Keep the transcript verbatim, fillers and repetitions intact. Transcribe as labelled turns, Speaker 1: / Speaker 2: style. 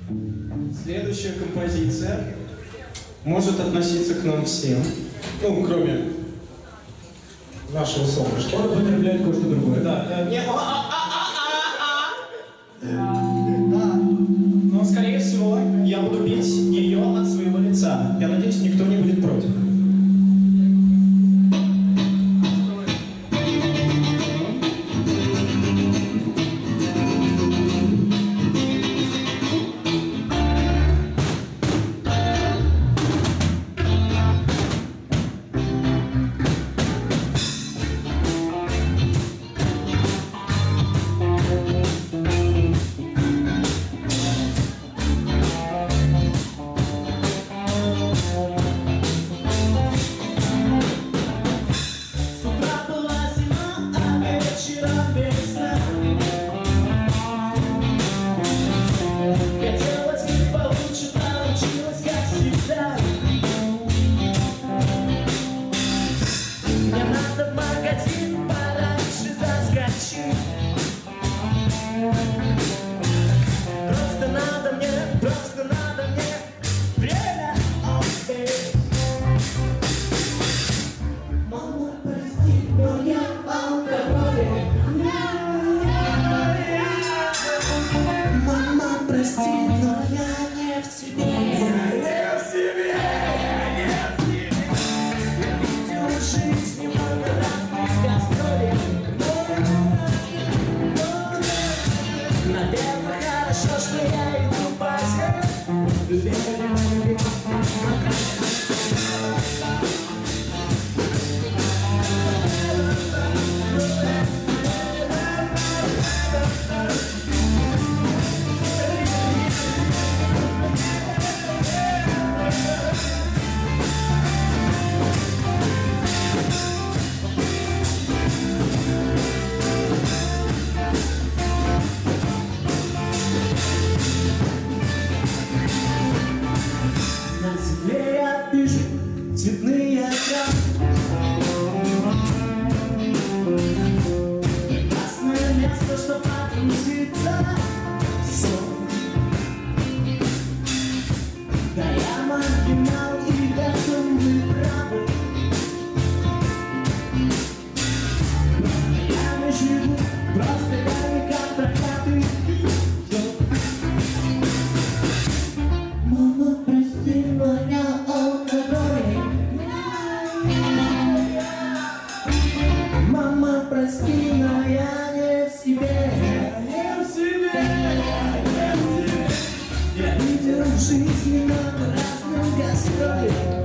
Speaker 1: Следующая композиция может относиться к нам всем, ну, кроме нашего солнышка.
Speaker 2: Он употребляет кое-что другое.
Speaker 1: Да, не, но, скорее всего, я буду петь ее от своего лица. Я надеюсь, никто не будет против.
Speaker 3: Прости, но я не в себе, не в себе, я видел в жизни много разных гастролей.